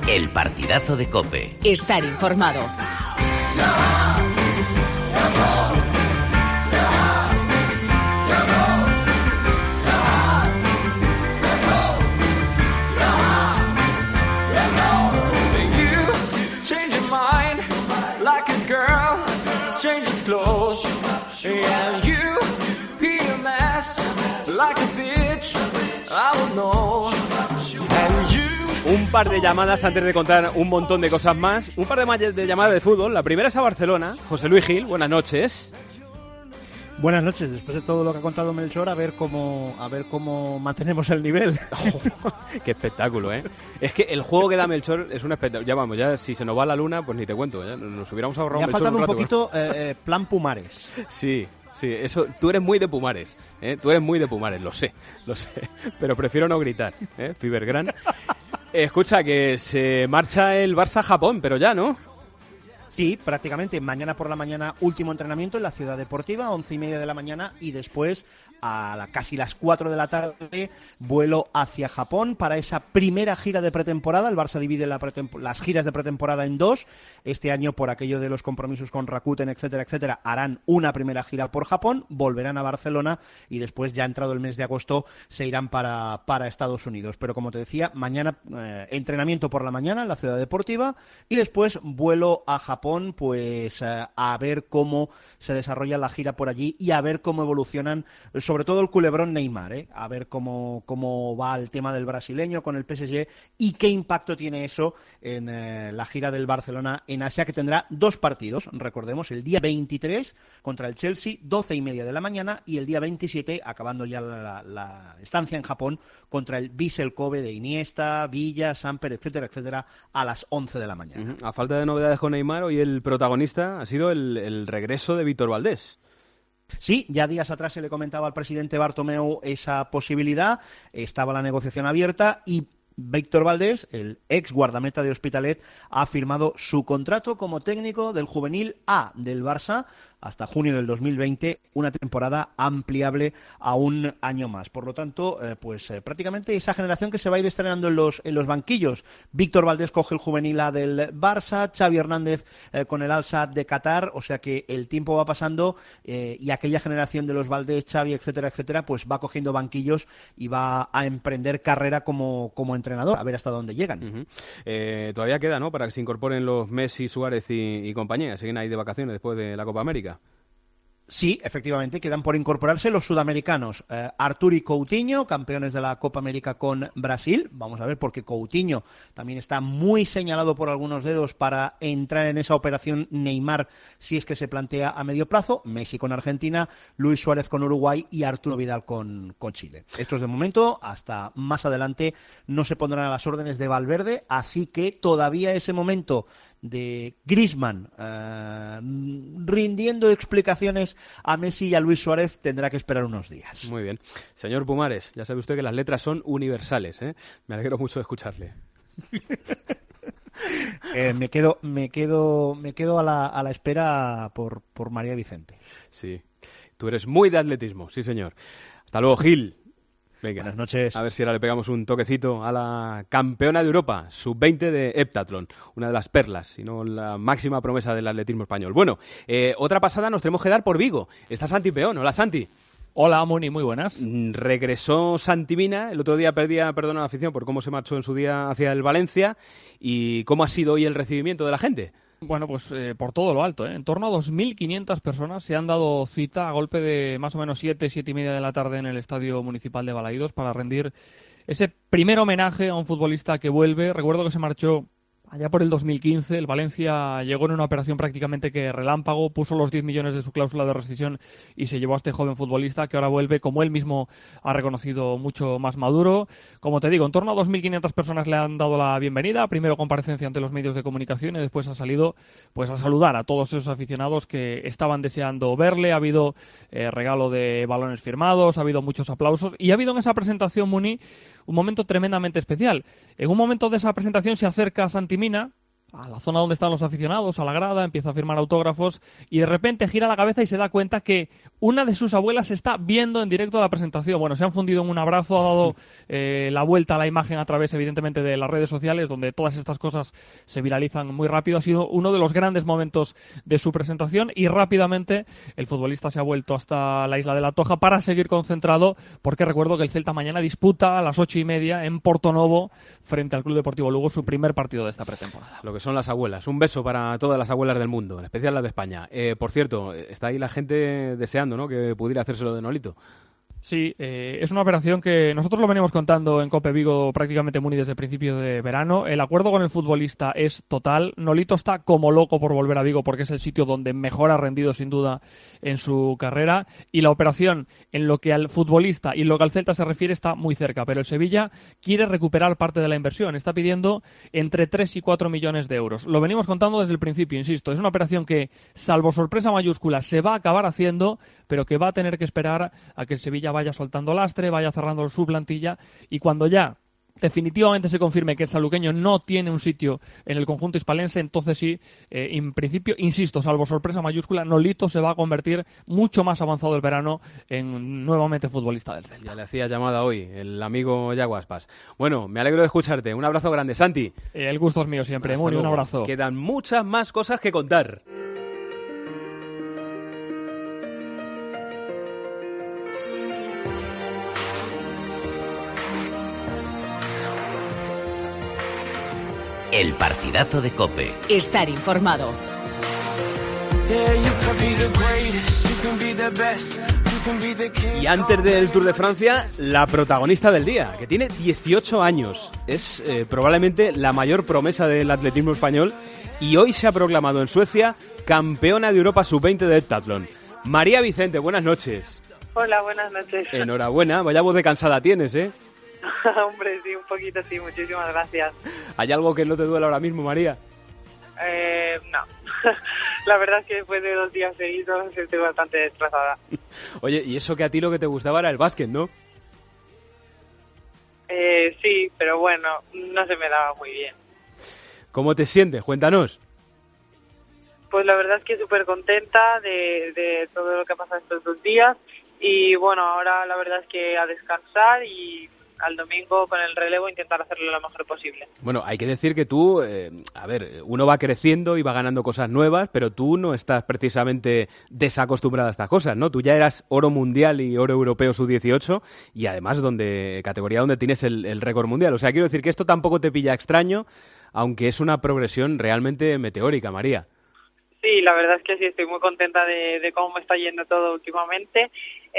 El partidazo de COPE. Estar informado. Un par de llamadas antes de contar un montón de cosas más. Un par de llamadas de fútbol. La primera es a Barcelona. José Luis Gil, buenas noches. Buenas noches. Después de todo lo que ha contado Melchor, a ver cómo mantenemos el nivel. Qué espectáculo, ¿eh? Es que el juego que da Melchor es un espectáculo. Ya si se nos va la luna, pues ni te cuento. Ya nos hubiéramos ahorrado. Me ha faltado un poquito plan Pumares. Sí, eso. Tú eres muy de Pumares, ¿eh? Tú eres muy de Pumares, lo sé. Pero prefiero no gritar, ¿eh? Fibergran. Escucha, que se marcha el Barça a Japón, pero ya, ¿no? Sí, prácticamente. Mañana por la mañana, último entrenamiento en la Ciudad Deportiva, 11:30 de la mañana, y después, casi las 4 de la tarde, vuelo hacia Japón para esa primera gira de pretemporada. El Barça divide las giras de pretemporada en dos. Este año, por aquello de los compromisos con Rakuten, etcétera, harán una primera gira por Japón, volverán a Barcelona y después, ya entrado el mes de agosto, se irán para Estados Unidos. Pero como te decía, mañana entrenamiento por la mañana en la Ciudad Deportiva y después vuelo a Japón, pues a ver cómo se desarrolla la gira por allí y a ver cómo evolucionan, sobre todo el culebrón Neymar, a ver cómo va el tema del brasileño con el PSG y qué impacto tiene eso en la gira del Barcelona en Asia, que tendrá dos partidos, recordemos, el día 23 contra el Chelsea, 12:30 de la mañana, y el día 27, acabando ya la estancia en Japón, contra el Vissel Kobe de Iniesta, Villa, Samper, etcétera, a las 11 de la mañana. A falta de novedades con Neymar, hoy el protagonista ha sido el regreso de Víctor Valdés. Sí, ya días atrás se le comentaba al presidente Bartomeu esa posibilidad, estaba la negociación abierta y Víctor Valdés, el ex guardameta de Hospitalet, ha firmado su contrato como técnico del Juvenil A del Barça hasta junio del 2020, una temporada ampliable a un año más. Por lo tanto, prácticamente esa generación que se va a ir estrenando en los banquillos. Víctor Valdés coge el Juvenil A del Barça, Xavi Hernández con el Al-Sadd de Qatar, o sea que el tiempo va pasando y aquella generación de los Valdés, Xavi, etcétera, pues va cogiendo banquillos y va a emprender carrera como entrenador, a ver hasta dónde llegan. Todavía queda, ¿no?, para que se incorporen los Messi, Suárez y compañía. Siguen ahí de vacaciones después de la Copa América. Sí, efectivamente, quedan por incorporarse los sudamericanos. Artur y Coutinho, campeones de la Copa América con Brasil. Vamos a ver, porque Coutinho también está muy señalado por algunos dedos para entrar en esa operación Neymar, si es que se plantea a medio plazo. Messi con Argentina, Luis Suárez con Uruguay y Arturo Vidal con Chile. Estos de momento, hasta más adelante, no se pondrán a las órdenes de Valverde, así que todavía ese momento de Griezmann rindiendo explicaciones a Messi y a Luis Suárez tendrá que esperar unos días. Muy bien. Señor Pumares, ya sabe usted que las letras son universales, ¿eh? Me alegro mucho de escucharle. Me quedo a la espera por María Vicente. Sí, tú eres muy de atletismo, sí señor. Hasta luego, Gil. Venga, buenas noches. A ver si ahora le pegamos un toquecito a la campeona de Europa, sub-20 de heptatlón, una de las perlas, si no la máxima promesa del atletismo español. Bueno, otra pasada nos tenemos que dar por Vigo. Está Santi Peón. Hola, Santi. Hola, Moni, muy buenas. Regresó Santi Mina, el otro día pedía perdón a la afición por cómo se marchó en su día hacia el Valencia y cómo ha sido hoy el recibimiento de la gente. Bueno, pues por todo lo alto, ¿eh? En torno a 2.500 personas se han dado cita a golpe de más o menos 7:30 de la tarde en el Estadio Municipal de Balaídos para rendir ese primer homenaje a un futbolista que vuelve. Recuerdo que se marchó allá por el 2015, el Valencia llegó en una operación prácticamente que relámpago, puso los 10 millones de su cláusula de rescisión y se llevó a este joven futbolista que ahora vuelve, como él mismo ha reconocido, mucho más maduro. Como te digo, en torno a 2.500 personas le han dado la bienvenida, primero comparecencia ante los medios de comunicación y después ha salido pues a saludar a todos esos aficionados que estaban deseando verle. Ha habido regalo de balones firmados, ha habido muchos aplausos y ha habido en esa presentación, Muni, un momento tremendamente especial. En un momento de esa presentación se acerca Santi Mina, a la zona donde están los aficionados, a la grada, empieza a firmar autógrafos y de repente gira la cabeza y se da cuenta que una de sus abuelas está viendo en directo la presentación. Bueno, se han fundido en un abrazo, ha dado la vuelta a la imagen a través, evidentemente, de las redes sociales, donde todas estas cosas se viralizan muy rápido. Ha sido uno de los grandes momentos de su presentación y rápidamente el futbolista se ha vuelto hasta la isla de La Toja para seguir concentrado, porque recuerdo que el Celta mañana disputa a las 8:30 en Portonovo frente al Club Deportivo Lugo su primer partido de esta pretemporada. Lo que son las abuelas. Un beso para todas las abuelas del mundo, en especial las de España. Por cierto, está ahí la gente deseando, ¿no?, que pudiera hacérselo de Nolito. Sí, es una operación que nosotros lo venimos contando en COPE Vigo prácticamente muy desde el principio de verano. El acuerdo con el futbolista es total. Nolito está como loco por volver a Vigo porque es el sitio donde mejor ha rendido sin duda en su carrera. Y la operación, en lo que al futbolista y lo que al Celta se refiere, está muy cerca. Pero el Sevilla quiere recuperar parte de la inversión. Está pidiendo entre 3 y 4 millones de euros. Lo venimos contando desde el principio, insisto. Es una operación que, salvo sorpresa mayúscula, se va a acabar haciendo, pero que va a tener que esperar a que el Sevilla vaya soltando lastre, vaya cerrando su plantilla y cuando ya definitivamente se confirme que el saluqueño no tiene un sitio en el conjunto hispalense, entonces sí, en principio, insisto, salvo sorpresa mayúscula, Nolito se va a convertir mucho más avanzado el verano en nuevamente futbolista del Celta. Ya le hacía llamada hoy el amigo Yago Aspas. Bueno, me alegro de escucharte. Un abrazo grande, Santi. El gusto es mío siempre. Muy un abrazo. Quedan muchas más cosas que contar. El partidazo de COPE. Estar informado. Y antes del Tour de Francia, la protagonista del día, que tiene 18 años. Es probablemente la mayor promesa del atletismo español y hoy se ha proclamado en Suecia campeona de Europa sub-20 de heptatlón. María Vicente, buenas noches. Hola, buenas noches. Enhorabuena, vaya voz de cansada tienes, ¿eh? Hombre, sí, un poquito, sí, muchísimas gracias. ¿Hay algo que no te duele ahora mismo, María? No. La verdad es que después de 2 días seguidos estoy bastante destrozada. Oye, y eso que a ti lo que te gustaba era el básquet, ¿no? Sí, pero bueno, no se me daba muy bien. ¿Cómo te sientes? Cuéntanos. Pues la verdad es que súper contenta de todo lo que ha pasado estos 2 días y bueno, ahora la verdad es que a descansar y al domingo con el relevo intentar hacerlo lo mejor posible. Bueno, hay que decir que tú, uno va creciendo y va ganando cosas nuevas, pero tú no estás precisamente desacostumbrada a estas cosas, ¿no? Tú ya eras oro mundial y oro europeo sub-18 y además categoría donde tienes el récord mundial. O sea, quiero decir que esto tampoco te pilla extraño, aunque es una progresión realmente meteórica, María. Sí, la verdad es que sí, estoy muy contenta de cómo me está yendo todo últimamente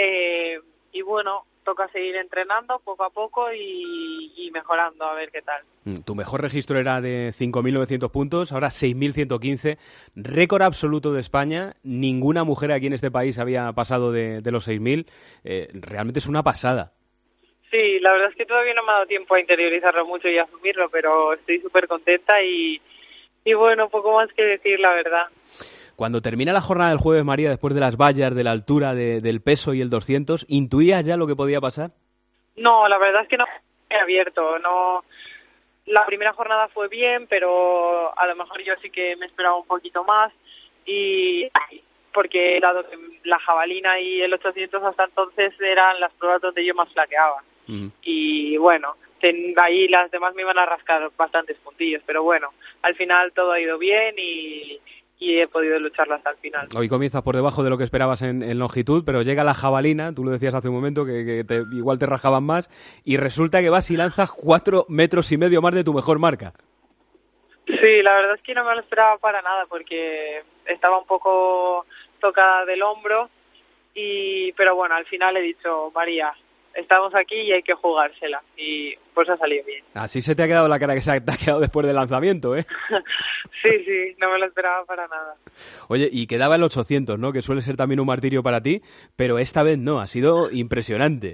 y bueno, toca seguir entrenando poco a poco y mejorando, a ver qué tal. Tu mejor registro era de 5.900 puntos, ahora 6.115, récord absoluto de España, ninguna mujer aquí en este país había pasado de los 6.000, realmente es una pasada. Sí, la verdad es que todavía no me ha dado tiempo a interiorizarlo mucho y a asumirlo, pero estoy súper contenta y bueno, poco más que decir, la verdad. Cuando termina la jornada del jueves, María, después de las vallas, de la altura, del peso y el 200, ¿intuías ya lo que podía pasar? No, la verdad es que no he abierto. No, la primera jornada fue bien, pero a lo mejor yo sí que me esperaba un poquito más. Y porque dado que la jabalina y el 800 hasta entonces eran las pruebas donde yo más flaqueaba. Y bueno, ahí las demás me iban a rascar bastantes puntillos, pero bueno, al final todo ha ido bien y he podido lucharla hasta el final. Hoy comienzas por debajo de lo que esperabas en longitud, pero llega la jabalina, tú lo decías hace un momento, que igual te rajaban más, y resulta que vas y lanzas 4,5 metros más de tu mejor marca. Sí, la verdad es que no me lo esperaba para nada, porque estaba un poco tocada del hombro, pero bueno, al final he dicho, María, estamos aquí y hay que jugársela, y pues ha salido bien. Así se te ha quedado la cara que se te ha quedado después del lanzamiento, ¿eh? Sí, no me lo esperaba para nada. Oye, y quedaba el 800, ¿no? Que suele ser también un martirio para ti, pero esta vez no, ha sido impresionante.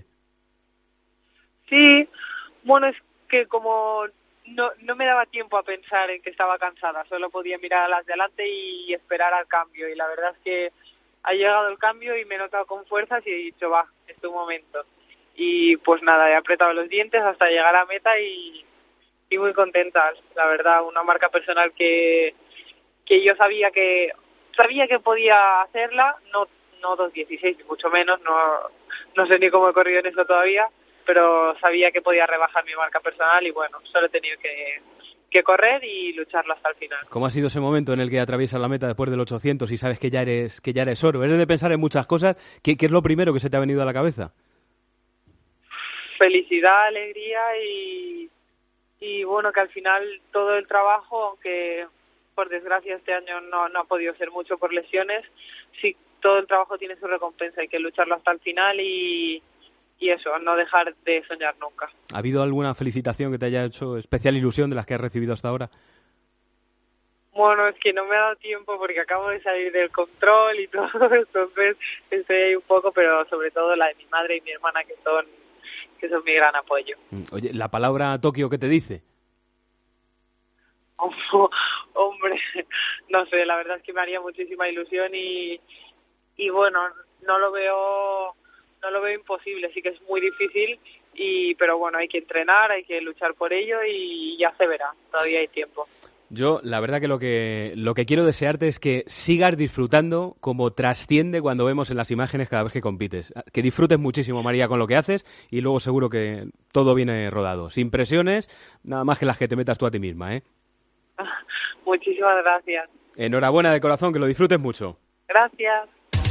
Sí, bueno, es que como no me daba tiempo a pensar en que estaba cansada, solo podía mirar a las de adelante y esperar al cambio, y la verdad es que ha llegado el cambio y me he notado con fuerzas y he dicho, va, es tu momento. Y pues nada, he apretado los dientes hasta llegar a meta y muy contenta, la verdad. Una marca personal que yo sabía que podía hacerla, no 2:16 ni mucho menos, no sé ni cómo he corrido en eso todavía, pero sabía que podía rebajar mi marca personal y bueno, solo he tenido que correr y lucharlo hasta el final. ¿Cómo ha sido ese momento en el que atraviesas la meta después del 800 y sabes que ya eres oro? ¿Eres de pensar en muchas cosas? ¿Qué es lo primero que se te ha venido a la cabeza? Felicidad, alegría y bueno, que al final todo el trabajo, aunque por desgracia este año no ha podido ser mucho por lesiones, sí, todo el trabajo tiene su recompensa, hay que lucharlo hasta el final y eso, no dejar de soñar nunca. ¿Ha habido alguna felicitación que te haya hecho especial ilusión de las que has recibido hasta ahora? Bueno, es que no me ha dado tiempo porque acabo de salir del control y todo, entonces estoy ahí un poco, pero sobre todo la de mi madre y mi hermana que son mi gran apoyo. Oye, ¿la palabra Tokio qué te dice? Hombre, no sé, la verdad es que me haría muchísima ilusión y bueno, no lo veo imposible, sí que es muy difícil pero bueno, hay que entrenar, hay que luchar por ello y ya se verá, todavía hay tiempo. Yo, la verdad que lo que quiero desearte es que sigas disfrutando como trasciende cuando vemos en las imágenes cada vez que compites. Que disfrutes muchísimo, María, con lo que haces y luego seguro que todo viene rodado. Sin presiones, nada más que las que te metas tú a ti misma, ¿eh? Muchísimas gracias. Enhorabuena de corazón, que lo disfrutes mucho. Gracias.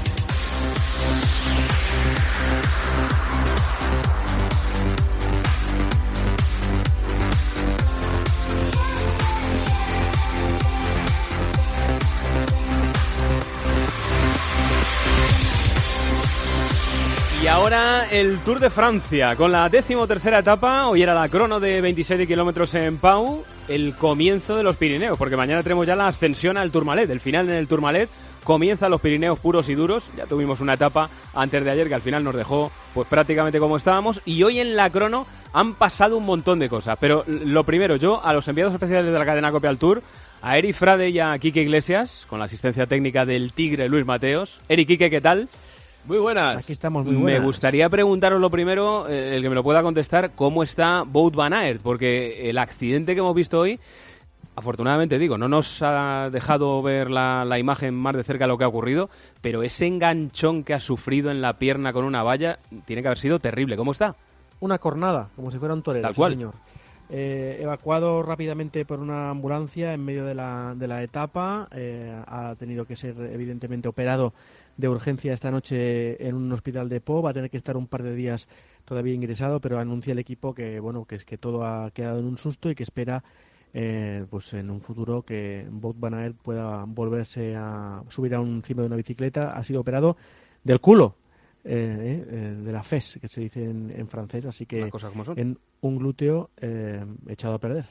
Y ahora el Tour de Francia, con la 13ª etapa. Hoy era la crono de 27 kilómetros en Pau, el comienzo de los Pirineos, porque mañana tenemos ya la ascensión al Tourmalet, el final en el Tourmalet. Comienzan los Pirineos puros y duros. Ya tuvimos una etapa antes de ayer que al final nos dejó pues prácticamente como estábamos. Y hoy en la crono han pasado un montón de cosas. Pero lo primero, yo a los enviados especiales de la cadena COPE al Tour, a Eri Frade y a Quique Iglesias, con la asistencia técnica del Tigre Luis Mateos. Eri, Quique, ¿qué tal? Muy buenas. Aquí estamos, muy buenas. Me gustaría preguntaros lo primero, el que me lo pueda contestar, ¿cómo está Wout van Aert? Porque el accidente que hemos visto hoy, afortunadamente digo, no nos ha dejado ver la imagen más de cerca de lo que ha ocurrido, pero ese enganchón que ha sufrido en la pierna con una valla tiene que haber sido terrible. ¿Cómo está? Una cornada, como si fuera un torero. Tal cual. Sí, señor. Evacuado rápidamente por una ambulancia en medio de la etapa, ha tenido que ser evidentemente operado de urgencia esta noche en un hospital de Po, va a tener que estar un par de días todavía ingresado, pero anuncia el equipo que que todo ha quedado en un susto y que espera pues en un futuro que Wout van Aert pueda volverse a subir encima de una bicicleta. Ha sido operado del culo, de la fes, que se dice en francés, así que en un glúteo echado a perder.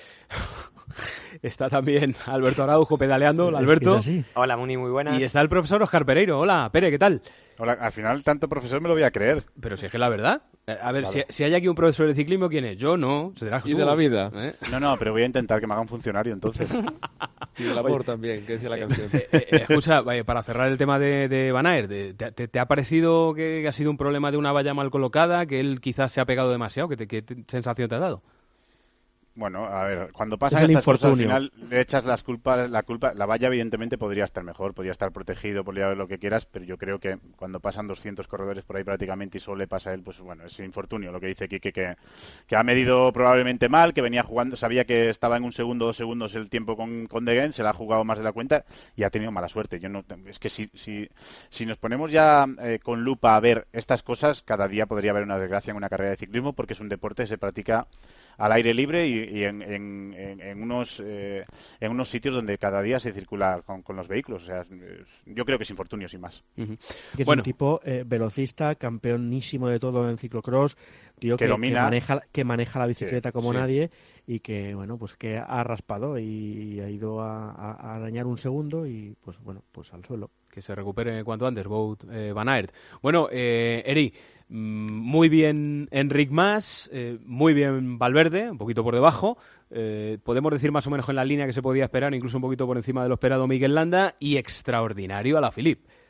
Está también Alberto Araujo pedaleando. Hola, Alberto. Hola, Muni, muy buenas. Y está el profesor Óscar Pereiro. Hola, Pere, ¿qué tal? Hola, al final tanto profesor me lo voy a creer. Pero si es que la verdad. A ver, Claro. si hay aquí un profesor de ciclismo, ¿quién es? Yo no. Serás tú. Y de la vida. No, pero voy a intentar que me haga un funcionario entonces. Y del amor también, que decía la canción. Escucha, para cerrar el tema de Van Aert, ¿te ha parecido que ha sido un problema de una valla mal colocada, que él quizás se ha pegado demasiado? ¿Qué sensación te ha dado? Bueno, a ver, cuando pasan estas cosas, al final le echas la culpa. La valla evidentemente podría estar mejor, podría estar protegido, podría haber lo que quieras, pero yo creo que cuando pasan 200 corredores por ahí prácticamente y solo le pasa a él, pues bueno, es infortunio. Lo que dice Quique, que ha medido probablemente mal, que venía jugando, sabía que estaba en 1 segundo, 2 segundos el tiempo con De Gendt, se la ha jugado más de la cuenta y ha tenido mala suerte. Es que si nos ponemos ya con lupa a ver estas cosas, cada día podría haber una desgracia en una carrera de ciclismo, porque es un deporte que se practica al aire libre y en unos sitios donde cada día se circula con los vehículos. O sea, yo creo que es infortunio, sin más. Que es un tipo velocista, campeonísimo de todo en ciclocross, tío que maneja la bicicleta como nadie y que pues que ha raspado y ha ido a arañar 1 segundo y pues al suelo. Que se recupere cuanto antes Wout van Aert. Bueno, Eri, muy bien Enric Mas, muy bien Valverde, un poquito por debajo. Podemos decir más o menos en la línea que se podía esperar, incluso un poquito por encima de lo esperado Mikel Landa, y extraordinario Alaphilippe.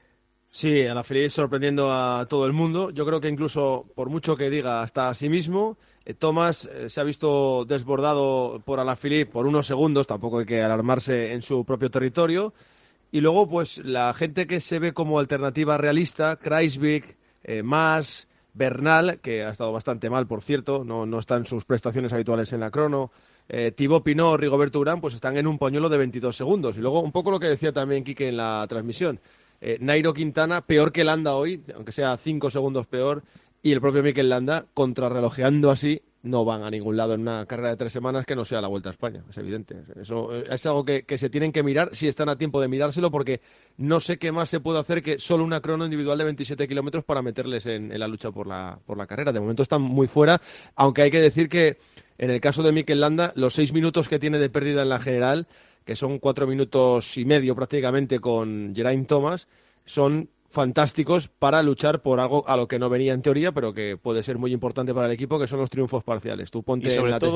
Sí, Alaphilippe sorprendiendo a todo el mundo. Yo creo que incluso, por mucho que diga hasta a sí mismo, Thomas se ha visto desbordado por Alaphilippe por unos segundos, tampoco hay que alarmarse, en su propio territorio. Y luego, pues, la gente que se ve como alternativa realista, Kruijswijk, Mas, Bernal, que ha estado bastante mal, por cierto, no está en sus prestaciones habituales en la crono, Thibaut Pinot, Rigoberto Urán, pues están en un pañuelo de 22 segundos. Y luego, un poco lo que decía también Quique en la transmisión, Nairo Quintana, peor que Landa hoy, aunque sea 5 segundos peor, y el propio Mikel Landa, contrarrelojeando así, no van a ningún lado en una carrera de 3 semanas que no sea la Vuelta a España, es evidente. Eso es algo que se tienen que mirar, si están a tiempo de mirárselo, porque no sé qué más se puede hacer que solo una crono individual de 27 kilómetros para meterles en la lucha por la carrera. De momento están muy fuera, aunque hay que decir que en el caso de Mikel Landa, los 6 minutos que tiene de pérdida en la general, que son 4 minutos y medio prácticamente con Geraint Thomas, son fantásticos para luchar por algo a lo que no venía en teoría, pero que puede ser muy importante para el equipo, que son los triunfos parciales. Tú ponte en la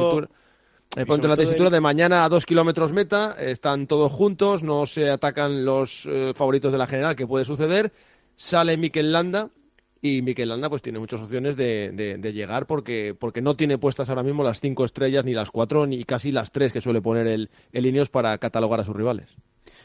tesitura de mañana a 2 kilómetros meta, están todos juntos, no se atacan los favoritos de la general, que puede suceder, sale Mikel Landa, y Mikel Landa pues tiene muchas opciones de llegar porque no tiene puestas ahora mismo las 5 estrellas, ni las 4, ni casi las 3 que suele poner el Ineos para catalogar a sus rivales.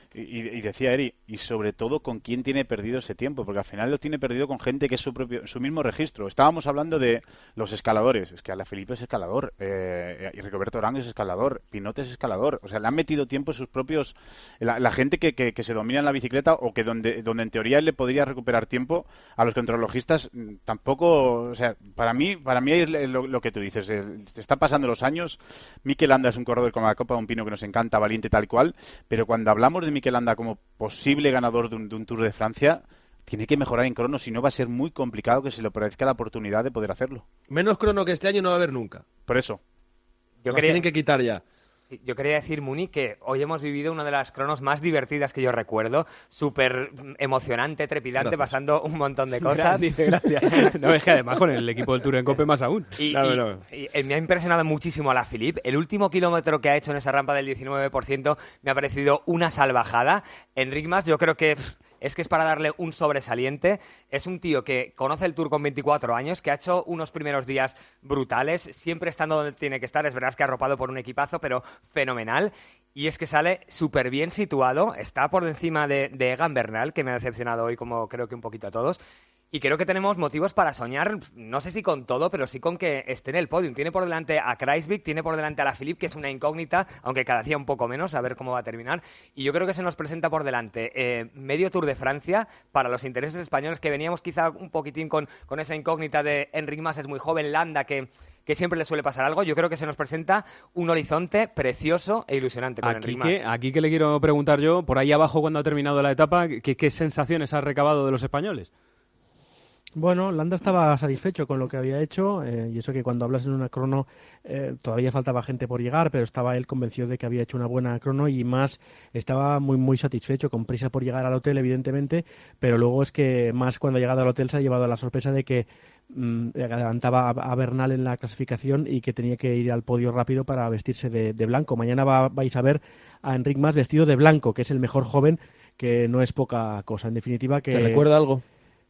Y decía Eri, y sobre todo con quién tiene perdido ese tiempo, porque al final lo tiene perdido con gente que es su mismo registro. Estábamos hablando de los escaladores, es que Alaphilippe es escalador, y Rigoberto Urán es escalador, Pinot es escalador, o sea, le han metido tiempo sus propios, la gente que se domina en la bicicleta, o que donde en teoría él le podría recuperar tiempo, a los contrarrelojistas tampoco, o sea, para mí es lo que tú dices, te está pasando los años. Mikel Landa es un corredor como la Copa de un Pino que nos encanta, valiente tal cual, pero cuando hablamos de Mikel Landa como posible ganador de un Tour de Francia, tiene que mejorar en crono, si no va a ser muy complicado que se le ofrezca la oportunidad de poder hacerlo. Menos crono que este año no va a haber nunca. Por eso. Tienen que quitar ya. Yo quería decir, Muni, que hoy hemos vivido una de las cronos más divertidas que yo recuerdo, súper emocionante, trepidante, Gracias. Pasando un montón de cosas. Gracias. No, es que además con el equipo del Tour en Cope más aún. Y me ha impresionado muchísimo Alaphilippe. El último kilómetro que ha hecho en esa rampa del 19% me ha parecido una salvajada. Enric Mas, yo creo que es para darle un sobresaliente. Es un tío que conoce el Tour con 24 años, que ha hecho unos primeros días brutales, siempre estando donde tiene que estar. Es verdad que ha arropado por un equipazo, pero fenomenal. Y es que sale súper bien situado. Está por encima de Egan Bernal, que me ha decepcionado hoy, como creo que un poquito a todos. Y creo que tenemos motivos para soñar, no sé si con todo, pero sí con que esté en el podium. Tiene por delante a Kruijswijk, tiene por delante a Alaphilippe, que es una incógnita, aunque cada día un poco menos, a ver cómo va a terminar. Y yo creo que se nos presenta por delante medio Tour de Francia para los intereses españoles, que veníamos quizá un poquitín con esa incógnita de Enric Mas es muy joven, Landa, que siempre le suele pasar algo. Yo creo que se nos presenta un horizonte precioso e ilusionante con Enric Mas. Aquí que le quiero preguntar yo, por ahí abajo cuando ha terminado la etapa, ¿qué sensaciones ha recabado de los españoles? Bueno, Landa estaba satisfecho con lo que había hecho y eso que cuando hablas en una crono todavía faltaba gente por llegar, pero estaba él convencido de que había hecho una buena crono y Mas estaba muy muy satisfecho, con prisa por llegar al hotel evidentemente, pero luego es que Mas cuando ha llegado al hotel se ha llevado la sorpresa de que adelantaba a Bernal en la clasificación y que tenía que ir al podio rápido para vestirse de blanco. Mañana vais a ver a Enric Mas vestido de blanco, que es el mejor joven, que no es poca cosa. En definitiva, que... ¿Te recuerda algo?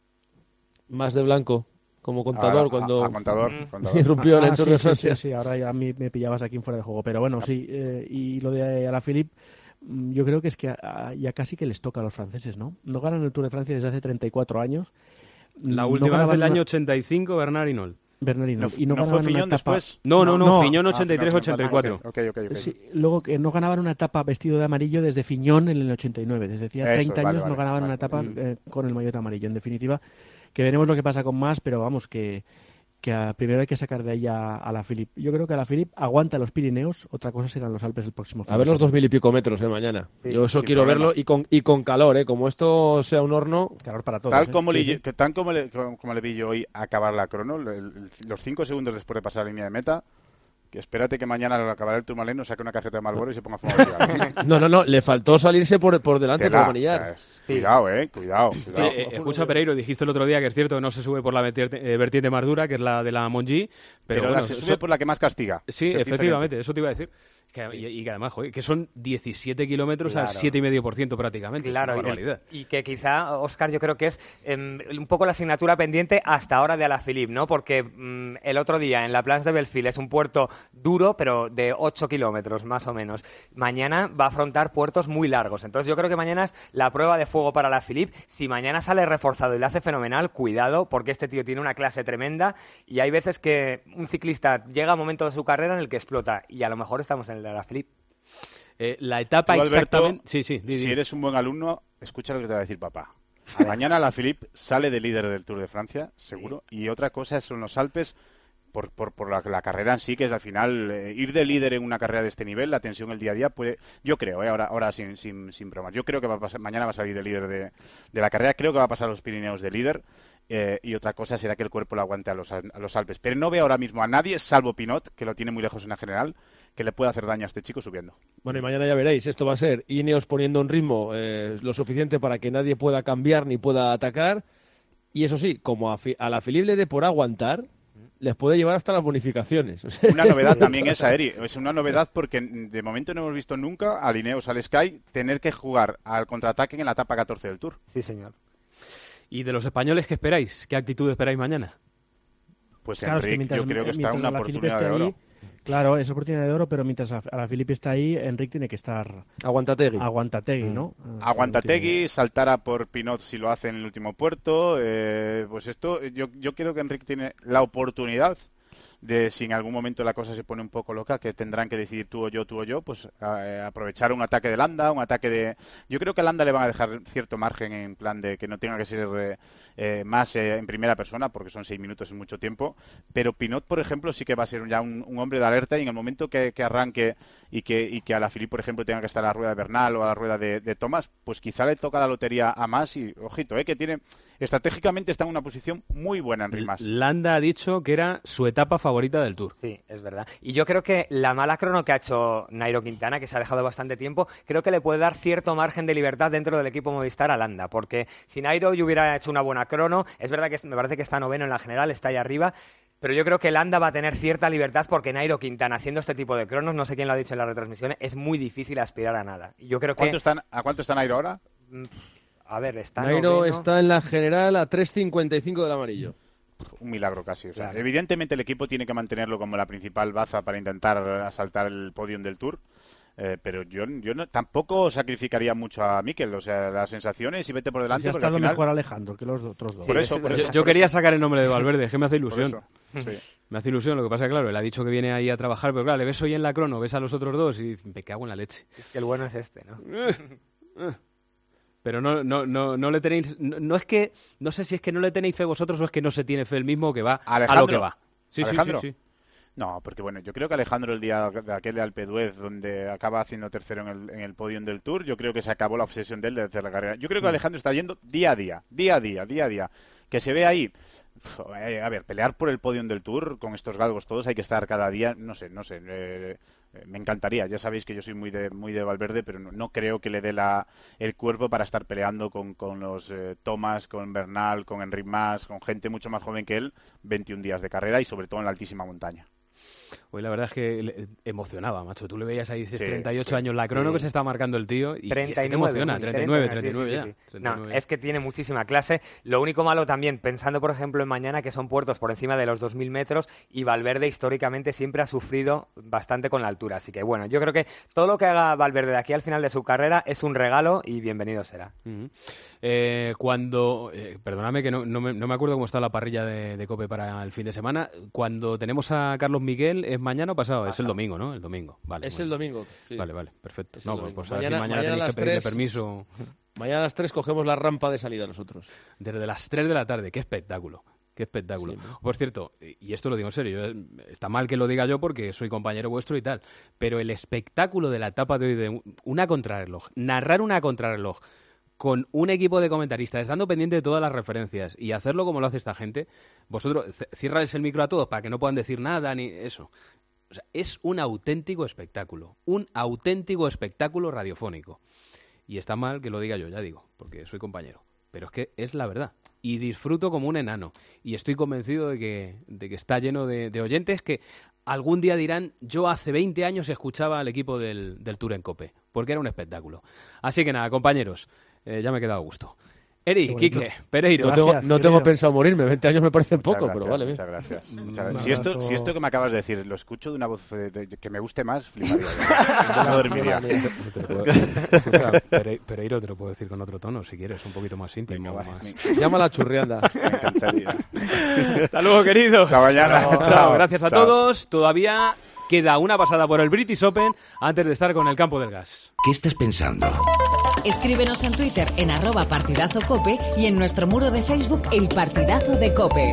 Más de blanco, como contador, cuando irrumpió en el Tour de Francia. Sí, ahora ya me pillabas aquí en fuera de juego. Pero bueno, sí, y lo de Alaphilippe, yo creo que es que ya casi que les toca a los franceses, ¿no? No ganan el Tour de Francia desde hace 34 años. La última vez del año 85, Bernard Hinault. Y no fue Fillon después. No, Fillon 83-84. Okay. Sí, luego que no ganaban una etapa vestido de amarillo desde Fillon en el 89. Desde hacía 30 años no ganaban una etapa con el maillot amarillo. En definitiva, que veremos lo que pasa con Mas, pero vamos, que primero hay que sacar de ahí a Alaphilippe. Yo creo que Alaphilippe aguanta los Pirineos, otra cosa serán los Alpes el próximo fin. A ver los 2000 y pico metros mañana. Sí, yo eso quiero verlo y con calor, como esto sea un horno. Calor para todos. Tal como le vi yo hoy acabar la crono, los 5 segundos después de pasar la línea de meta, Que espérate que mañana al acabar el Tourmalet nos saque una cajeta de Marlboro y se ponga a fumar cigarros. No, le faltó salirse por delante por manillar. Cuidado, cuidado. Escucha, Pereiro, dijiste el otro día que es cierto que no se sube por la vertiente más dura, que es la de la Monji, pero bueno, se sube por la que más castiga. Sí, efectivamente, eso te iba a decir. Y que además, joder, que son 17 kilómetros al 7,5% prácticamente. Claro, es una barbaridad. Y que quizá, Óscar, yo creo que es un poco la asignatura pendiente hasta ahora de Alaphilippe, ¿no? Porque el otro día en la Plage de Belleville es un puerto duro, pero de 8 kilómetros más o menos. Mañana va a afrontar puertos muy largos. Entonces yo creo que mañana es la prueba de fuego para Alaphilippe. Si mañana sale reforzado y lo hace fenomenal, cuidado, porque este tío tiene una clase tremenda y hay veces que un ciclista llega a un momento de su carrera en el que explota y a lo mejor estamos en el de Alaphilippe. La etapa tú, Alberto, exactamente... Si eres un buen alumno, escucha lo que te va a decir papá. Mañana Alaphilippe sale de líder del Tour de Francia, seguro. Sí. Y otra cosa son los Alpes, por la carrera en sí, que es al final ir de líder en una carrera de este nivel, la tensión el día a día puede... Yo creo, ahora sin bromas, yo creo que mañana va a salir de líder de la carrera, creo que va a pasar los Pirineos de líder. Y otra cosa será que el cuerpo lo aguante a los Alpes. Pero no veo ahora mismo a nadie, salvo Pinot, que lo tiene muy lejos en la general, que le pueda hacer daño a este chico subiendo. Bueno, y mañana ya veréis, esto va a ser Ineos poniendo un ritmo lo suficiente para que nadie pueda cambiar ni pueda atacar. Y eso sí, como a Alaphilippe le dé por aguantar, les puede llevar hasta las bonificaciones. Una novedad también esa, Eri. Es una novedad porque de momento no hemos visto nunca a Ineos, al Sky, tener que jugar al contraataque en la etapa 14 del Tour. Sí, señor. ¿Y de los españoles qué esperáis? ¿Qué actitud esperáis mañana? Pues claro, Enric, yo creo que está una oportunidad de oro. Claro, es oportunidad de oro, pero mientras Alaphilippe está ahí, Enric tiene que estar... Aguantategui, ¿no? Aguantategui, saltará por Pinot si lo hace en el último puerto. Pues esto, yo creo que Enric tiene la oportunidad de, si en algún momento la cosa se pone un poco loca, que tendrán que decidir tú o yo, pues aprovechar un ataque de Landa, un ataque de... Yo creo que a Landa le van a dejar cierto margen en plan de que no tenga que ser más en primera persona, porque son 6 minutos en mucho tiempo, pero Pinot, por ejemplo, sí que va a ser ya un hombre de alerta y en el momento que arranque y que Alaphilippe, por ejemplo, tenga que estar a la rueda de Bernal o a la rueda de Thomas, pues quizá le toca la lotería a Mas y, ojito, que tiene... Estratégicamente está en una posición muy buena Enric Mas. Landa ha dicho que era su etapa favorita del Tour. Sí, es verdad. Y yo creo que la mala crono que ha hecho Nairo Quintana, que se ha dejado bastante tiempo, creo que le puede dar cierto margen de libertad dentro del equipo Movistar a Landa, porque si Nairo hubiera hecho una buena crono, es verdad que me parece que está noveno en la general, está ahí arriba, pero yo creo que Landa va a tener cierta libertad porque Nairo Quintana haciendo este tipo de cronos, no sé quién lo ha dicho en las retransmisiones, es muy difícil aspirar a nada. Y yo creo que... ¿A cuánto está Nairo ahora? A ver, Nairo está en la general a 3.55 del amarillo. Un milagro casi. O sea, claro. Evidentemente el equipo tiene que mantenerlo como la principal baza para intentar asaltar el podium del Tour. Pero yo tampoco sacrificaría mucho a Mikel. O sea, las sensaciones y vete por delante. Se ha estado mejor Alejandro que los otros dos. Sí, por eso, yo quería sacar el nombre de Valverde, es que me hace ilusión. Sí. Me hace ilusión, lo que pasa es que, claro, él ha dicho que viene ahí a trabajar, pero claro, le ves hoy en la crono, ves a los otros dos y me cago en la leche. Es que el bueno es este, ¿no? Pero no le tenéis... No es que... No sé si es que no le tenéis fe vosotros o es que no se tiene fe el mismo que va ¿Alejandro? A lo que va. Sí. No, porque bueno, yo creo que Alejandro el día de aquel de Alpe d'Huez, donde acaba haciendo tercero en el podium del Tour, yo creo que se acabó la obsesión de él de hacer la carrera. Yo creo que Alejandro está yendo día a día. Que se ve ahí... A ver, pelear por el podium del Tour con estos galgos todos hay que estar cada día, no sé, me encantaría. Ya sabéis que yo soy muy de Valverde, pero no creo que le dé el cuerpo para estar peleando con los Thomas, con Bernal, con Enric Mas, con gente mucho más joven que él, 21 días de carrera y sobre todo en la altísima montaña. Hoy la verdad es que emocionaba, macho. Tú le veías ahí, dices, 38 años, la crono que se está marcando el tío y 39, te emociona, 39 ya. Sí. 39. No, es que tiene muchísima clase. Lo único malo también, pensando por ejemplo en mañana, que son puertos por encima de los 2.000 metros y Valverde históricamente siempre ha sufrido bastante con la altura. Así que bueno, yo creo que todo lo que haga Valverde de aquí al final de su carrera es un regalo y bienvenido será. Perdóname que no me acuerdo cómo está la parrilla de COPE para el fin de semana. Cuando tenemos a Carlos Miguel, ¿es mañana o pasado? Es el domingo, ¿no? El domingo. Vale, es el domingo. Sí. Vale, perfecto. Pues mañana tenéis que pedirle permiso. Mañana a las 3 cogemos la rampa de salida nosotros. Desde las 3 de la tarde. ¡Qué espectáculo! ¡Qué espectáculo! Sí, por cierto, y esto lo digo en serio, está mal que lo diga yo porque soy compañero vuestro y tal, pero el espectáculo de la etapa de hoy de una contrarreloj, narrar una contrarreloj con un equipo de comentaristas, estando pendiente de todas las referencias y hacerlo como lo hace esta gente, vosotros cierráis el micro a todos para que no puedan decir nada ni eso. O sea, es un auténtico espectáculo radiofónico. Y está mal que lo diga yo, ya digo, porque soy compañero. Pero es que es la verdad. Y disfruto como un enano. Y estoy convencido de que está lleno de oyentes que algún día dirán, yo hace 20 años escuchaba al equipo del Tour en COPE, porque era un espectáculo. Así que nada, compañeros, ya me he quedado a gusto. Eri, Quique, Pereiro. No tengo pensado morirme, 20 años me parecen poco, pero vale. Muchas gracias. Si esto que me acabas de decir lo escucho de una voz que me guste más, fliparía. No dormiría. Pereiro te lo puedo decir con otro tono, si quieres, un poquito más íntimo. Llama a la churrianda. Me encantaría. Hasta luego, queridos. Hasta mañana. Chao. Gracias a todos. Todavía queda una pasada por el British Open antes de estar con el Campo del Gas. ¿Qué estás pensando? Escríbenos en Twitter en @partidazocope y en nuestro muro de Facebook El Partidazo de Cope.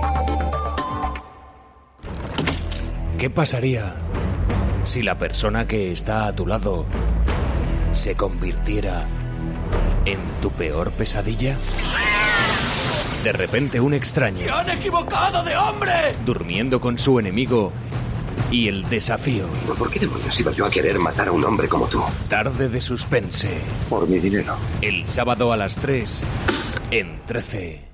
¿Qué pasaría si la persona que está a tu lado se convirtiera en tu peor pesadilla? De repente un extraño. ¡Se han equivocado de hombre! Durmiendo con su enemigo y el desafío. ¿Por qué demonios iba yo a querer matar a un hombre como tú? Tarde de suspense. Por mi dinero. El sábado a las 3 en 13.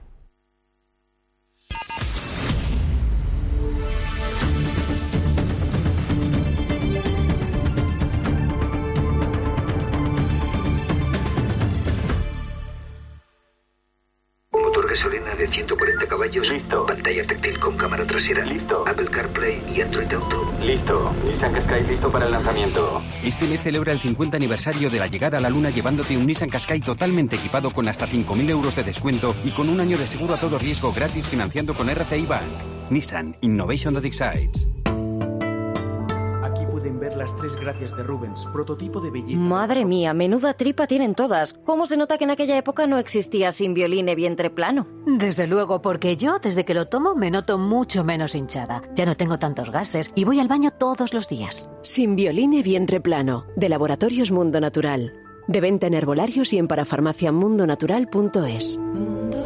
Motor gasolina de 140 caballos. Listo. Pantalla táctil con cámara trasera. Listo. Apple CarPlay y Android Auto. Listo. Nissan Qashqai listo para el lanzamiento. Este mes celebra el 50 aniversario de la llegada a la Luna llevándote un Nissan Qashqai totalmente equipado con hasta 5.000 euros de descuento y con un año de seguro a todo riesgo gratis financiando con RCI Bank. Nissan Innovation that excites. Aquí pueden ver las 3 gracias de Rubens, prototipo de belleza. Madre mía, menuda tripa tienen todas. ¿Cómo se nota que en aquella época no existía Simbioline vientre plano? Desde luego, porque yo, desde que lo tomo, me noto mucho menos hinchada. Ya no tengo tantos gases y voy al baño todos los días. Simbioline vientre plano, de Laboratorios Mundo Natural. De venta en herbolarios y en parafarmaciamundonatural.es. Mundo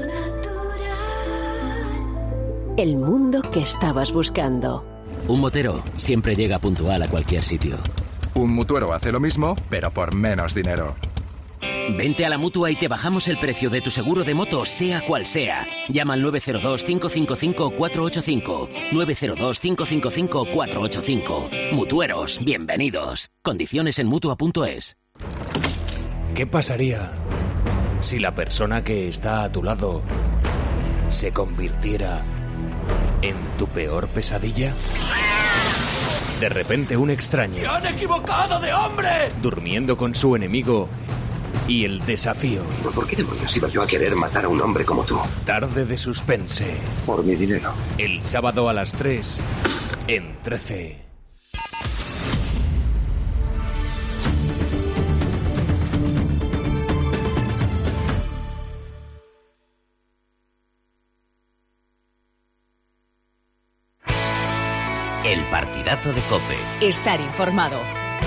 Natural. El mundo que estabas buscando. Un motero siempre llega puntual a cualquier sitio. Un mutuero hace lo mismo, pero por menos dinero. Vente a la Mutua y te bajamos el precio de tu seguro de moto, sea cual sea. Llama al 902-555-485. 902-555-485. Mutueros, bienvenidos. Condiciones en Mutua.es. ¿Qué pasaría si la persona que está a tu lado se convirtiera en tu peor pesadilla? De repente un extraño. ¡Se han equivocado de hombre! Durmiendo con su enemigo y el desafío. ¿Por qué demonios iba yo a querer matar a un hombre como tú? Tarde de suspense. Por mi dinero. El sábado a las 3 en 13. El partidazo de COPE. Estar informado.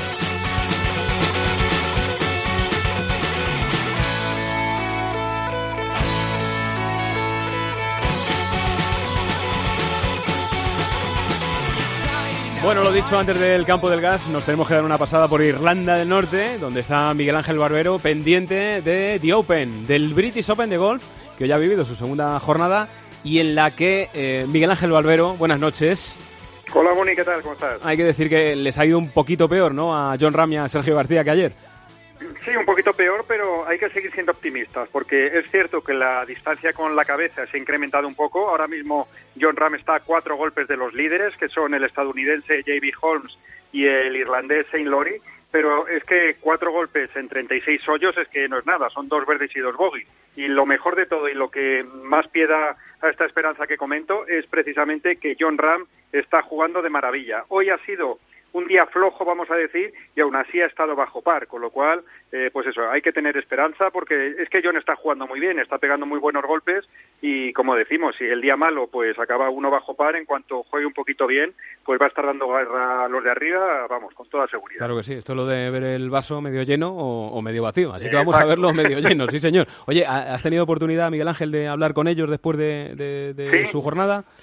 Bueno, lo dicho, antes del Campo del Gas, nos tenemos que dar una pasada por Irlanda del Norte, donde está Miguel Ángel Barbero, pendiente de The Open, del British Open de golf, que hoy ha vivido su segunda jornada y en la que Miguel Ángel Barbero, buenas noches. Hola, Moni, ¿qué tal? ¿Cómo estás? Hay que decir que les ha ido un poquito peor, ¿no?, a Jon Rahm y a Sergio García que ayer. Sí, un poquito peor, pero hay que seguir siendo optimistas, porque es cierto que la distancia con la cabeza se ha incrementado un poco. Ahora mismo Jon Rahm está a 4 golpes de los líderes, que son el estadounidense J.B. Holmes y el irlandés Shane Lowry, pero es que 4 golpes en 36 hoyos es que no es nada, son 2 verdes y 2 bogies. Y lo mejor de todo y lo que más pie da a esta esperanza que comento es precisamente que Jon Rahm está jugando de maravilla. Hoy ha sido un día flojo, vamos a decir, y aún así ha estado bajo par, con lo cual, pues eso, hay que tener esperanza, porque es que Jon está jugando muy bien, está pegando muy buenos golpes, y como decimos, si el día malo, pues acaba uno bajo par, en cuanto juegue un poquito bien, pues va a estar dando guerra a los de arriba, vamos, con toda seguridad. Claro que sí, esto es lo de ver el vaso medio lleno o medio vacío, así que vamos a verlo medio lleno, sí señor. Oye, ¿has tenido oportunidad, Miguel Ángel, de hablar con ellos después de ¿Sí? su jornada?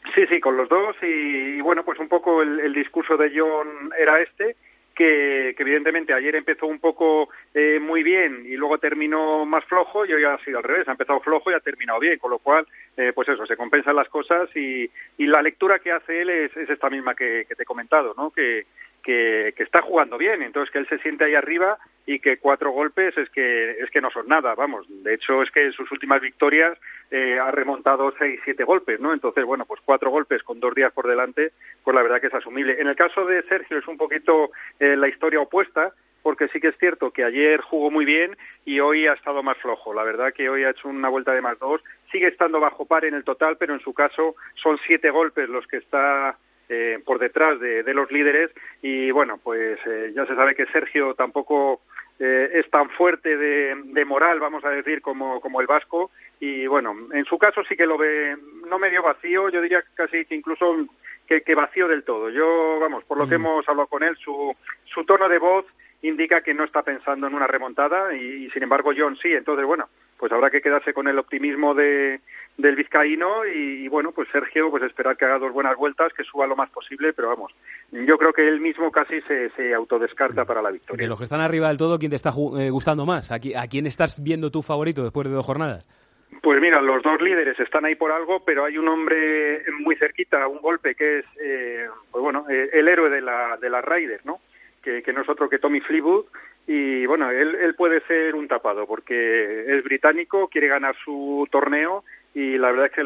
Sí, con los dos y bueno, pues un poco el discurso de John era que evidentemente ayer empezó un poco muy bien y luego terminó más flojo, y hoy ha sido al revés, ha empezado flojo y ha terminado bien, con lo cual, pues eso, se compensan las cosas y la lectura que hace él es esta misma que te he comentado, ¿no? Que está jugando bien, entonces que él se siente ahí arriba y que 4 golpes es que no son nada, vamos, de hecho es que en sus últimas victorias ha remontado 6-7 golpes, ¿no? Entonces, bueno, pues 4 golpes con 2 días por delante, pues la verdad que es asumible. En el caso de Sergio es un poquito la historia opuesta, porque sí que es cierto que ayer jugó muy bien y hoy ha estado más flojo. La verdad que hoy ha hecho una vuelta de +2, sigue estando bajo par en el total, pero en su caso son 7 golpes los que está por detrás de los líderes y bueno, pues ya se sabe que Sergio tampoco es tan fuerte de moral, vamos a decir, como el vasco y bueno, en su caso sí que lo ve no medio vacío, yo diría casi que incluso que vacío del todo. Yo, vamos, por lo que hemos hablado con él, su tono de voz indica que no está pensando en una remontada y sin embargo John sí, entonces bueno, pues habrá que quedarse con el optimismo del vizcaíno y bueno, pues Sergio, pues esperar que haga 2 buenas vueltas, que suba lo más posible, pero vamos, yo creo que él mismo casi se autodescarta para la victoria. De los que están arriba del todo, ¿quién te está gustando más? ¿A quién estás viendo tu favorito después de 2 jornadas? Pues mira, los 2 líderes están ahí por algo, pero hay un hombre muy cerquita, un golpe que es, pues bueno, el héroe de la Ryder, ¿no? Que no es otro que Tommy Fleetwood, y bueno, él puede ser un tapado, porque es británico, quiere ganar su torneo, y la verdad es que